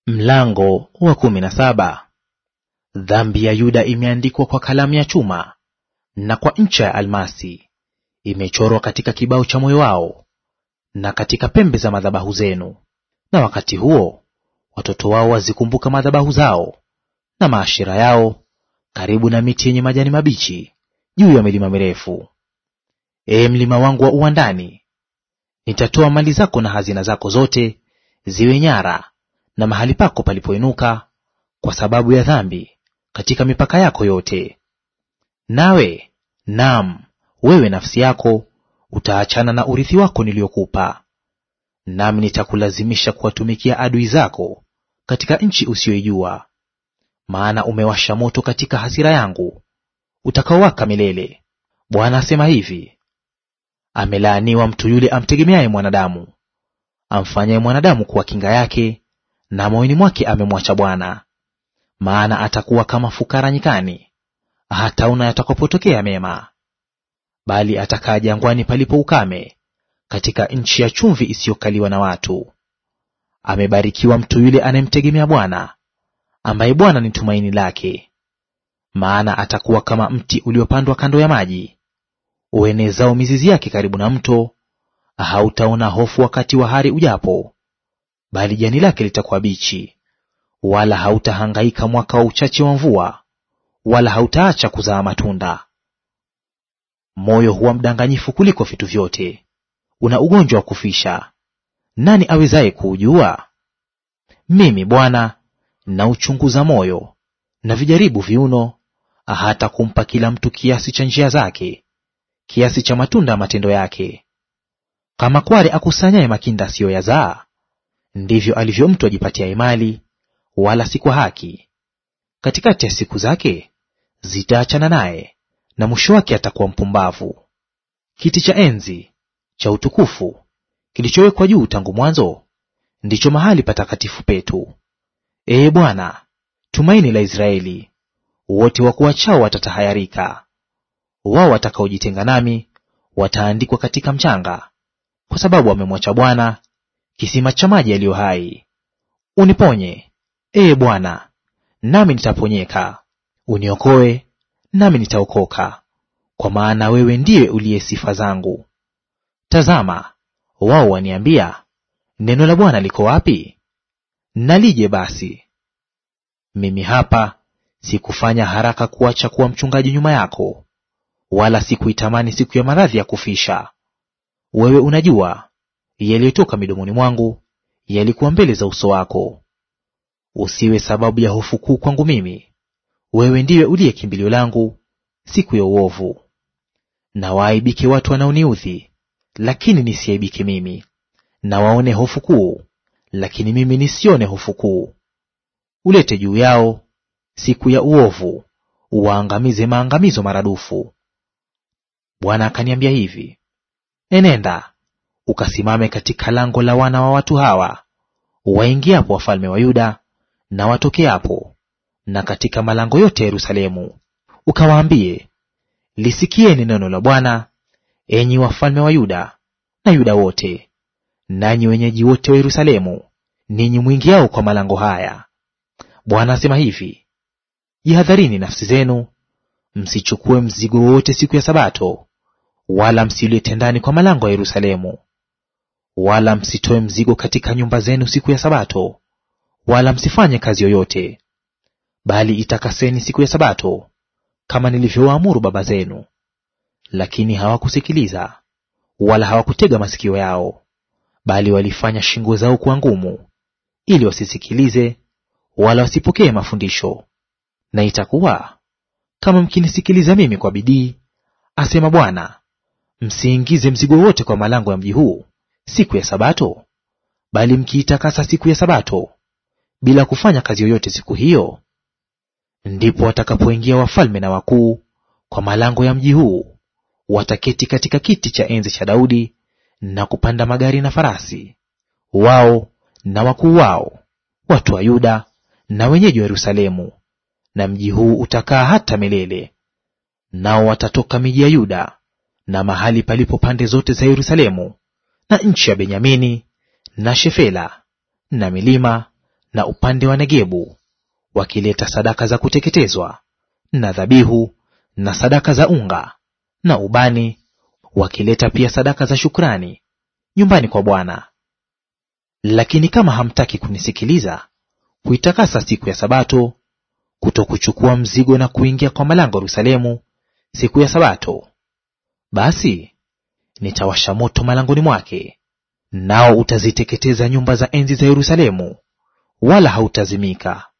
Mlango wa 17. Dhambi ya Yuda imeandikwa kwa kalamu ya chuma na kwa ncha ya almasi, imechorwa katika kibao cha moyo wao na katika pembe za madhabahu zenu. Na wakati huo watoto wao wazikumbuka madhabahu zao na maashira yao karibu na miti yenye majani mabichi juu ya milima mirefu. Ee mlima wangu wa uwandani, nitatoa mali zako na hazina zako zote ziwe nyara, na mahali pako palipoinuka kwa sababu ya dhambi katika mipaka yako yote. Nawe, naam, wewe nafsi yako utaachana na urithi wako niliokupa. Nami nitakulazimisha kuwatumikia adui zako katika nchi usiyoijua. Maana umewasha moto katika hasira yangu, utakaowaka milele. Bwana asema hivi: Amelaaniwa mtu yule amtegemeaye mwanadamu, amfanyaye mwanadamu kuwa kinga yake, na moyoni mwake amemwacha Bwana. Maana atakuwa kama fukara nyikani, hataona yatakapotokea mema. Bali atakaa jangwani palipo ukame, katika nchi ya chumvi isiyokaliwa na watu. Amebarikiwa mtu yule anayemtegemea Bwana, ambaye Bwana ni tumaini lake. Maana atakuwa kama mti uliopandwa kando ya maji, uenezao mizizi yake karibu na mto. Hautaona hofu wakati wa hari ujapo, bali jani lake litakuwa bichi. Wala hautahangaika mwaka wa uchache wa mvua, wala hautaacha kuzaa matunda. Moyo huwa mdanganyifu kuliko vitu vyote, una ugonjwa wa kufisha. Nani awezaye kuujua? Mimi Bwana nauchunguza moyo, na vijaribu viuno, hata kumpa kila mtu kiasi cha njia zake, kiasi cha matunda ya matendo yake. Kama kware akusanyaye makinda asiyoyazaa, ndivyo alivyo mtu ajipatiaye mali, wala si kwa haki. Katikati ya siku zake zitaachana naye, na mwisho wake atakuwa mpumbavu. Kiti cha enzi cha utukufu kilichowekwa juu tangu mwanzo ndicho mahali patakatifu petu. Ee Bwana, tumaini la Israeli, wote wakuachao watatahayarika. Wao watakaojitenga nami wataandikwa katika mchanga, kwa sababu wamemwacha Bwana, kisima cha maji yaliyo hai. Uniponye, Ee Bwana, nami nitaponyeka; uniokoe, nami nitaokoka, kwa maana wewe ndiye uliye sifa zangu. Tazama, wao waniambia, neno la Bwana liko wapi? Nalije basi? Mimi hapa sikufanya haraka kuacha kuwa mchungaji nyuma yako, wala sikuitamani siku ya maradhi ya kufisha. Wewe unajua yaliyotoka midomoni mwangu yalikuwa mbele za uso wako. Usiwe sababu ya hofu kuu kwangu mimi; wewe ndiwe uliye kimbilio langu siku ya uovu. Na waaibike watu wanaoniudhi, lakini nisiaibike mimi; na waone hofu kuu, lakini mimi nisione hofu kuu. Ulete juu yao siku ya uovu, uwaangamize maangamizo maradufu. Bwana akaniambia hivi: Enenda ukasimame katika lango la wana wa watu hawa, waingiapo wafalme wa Yuda na watokeapo, na katika malango yote ya Yerusalemu. Ukawaambie, lisikieni neno la Bwana, enyi wafalme wa Yuda na Yuda wote, nanyi wenyeji wote wa Yerusalemu, ninyi mwingiao kwa malango haya. Bwana asema hivi: Jihadharini nafsi zenu, msichukue mzigo wowote siku ya Sabato, wala msiulete ndani kwa malango ya Yerusalemu. Wala msitoe mzigo katika nyumba zenu siku ya Sabato, wala msifanye kazi yoyote. Bali itakaseni siku ya Sabato, kama nilivyowaamuru baba zenu. Lakini hawakusikiliza, wala hawakutega masikio yao, bali walifanya shingo zao kuwa ngumu, ili wasisikilize wala wasipokee mafundisho. Na itakuwa, kama mkinisikiliza mimi kwa bidii, asema Bwana, msiingize mzigo wote kwa malango ya mji huu siku ya Sabato, bali mkiitakasa siku ya Sabato bila kufanya kazi yoyote siku hiyo, ndipo watakapoingia wafalme na wakuu kwa malango ya mji huu, wataketi katika kiti cha enzi cha Daudi na kupanda magari na farasi, wao na wakuu wao, watu wa Yuda na wenyeji wa Yerusalemu, na mji huu utakaa hata milele. Nao watatoka miji ya Yuda na mahali palipo pande zote za Yerusalemu, na nchi ya Benyamini, na Shefela, na milima, na upande wa Negebu, wakileta sadaka za kuteketezwa na dhabihu na sadaka za unga na ubani, wakileta pia sadaka za shukrani nyumbani kwa Bwana. Lakini kama hamtaki kunisikiliza, kuitakasa siku ya Sabato, kutokuchukua mzigo na kuingia kwa malango ya Yerusalemu siku ya Sabato, basi nitawasha moto malangoni mwake, nao utaziteketeza nyumba za enzi za Yerusalemu, wala hautazimika.